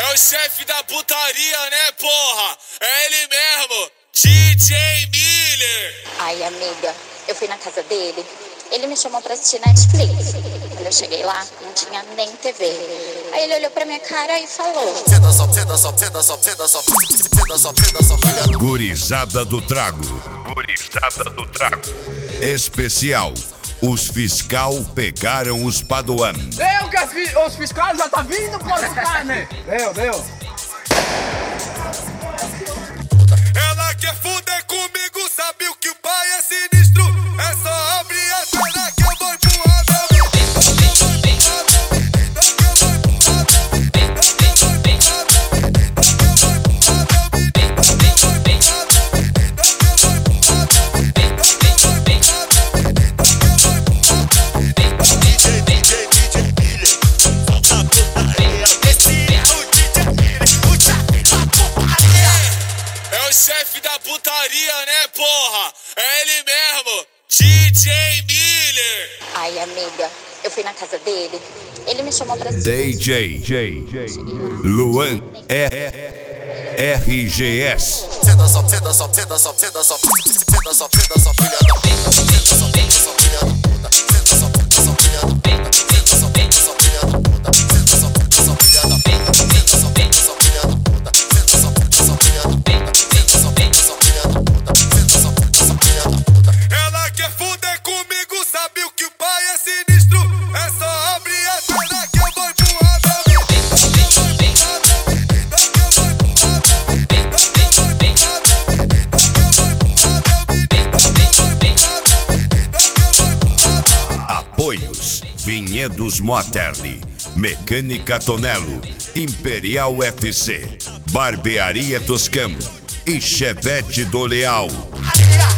É o chefe da putaria, né, porra? É ele mesmo, DJ Miller. Ai, amiga, eu fui na casa dele. Ele me chamou pra assistir Netflix. Quando eu cheguei lá, não tinha nem TV. Aí ele olhou pra minha cara e falou: Gurizada do Trago. Especial. Os fiscal pegaram os Padoan. Deu que os fiscais já tá vindo por cá, né? Deu. Ela quer fuder comigo, sabe o que o pai é sinistro? É só abrir a perna que eu vou empurrar meu É o chefe da putaria, né, porra? É ele mesmo, DJ Miller. Ai, amiga, eu fui na casa dele. Ele me chamou pra assistir. DJ Luan RGS. Ela quer fuder comigo, sabe o que o pai é sinistro? É só abrir a perna que eu vou empurrar meu Apoios: Vinhedos Moderni, Mecânica Tonelo, Imperial FC, Barbearia Toscano e Chevette do Leal.